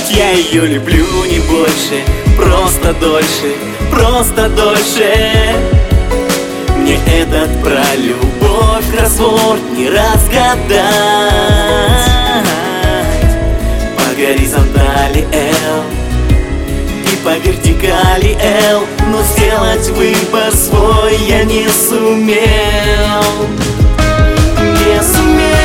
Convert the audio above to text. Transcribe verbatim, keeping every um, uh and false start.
Ведь я ее люблю не больше, просто дольше, просто дольше. Мне этот про любовь кроссворд не разгадать. По горизонтали L и по вертикали L, но сделать выбор свой я не сумел. Не сумел.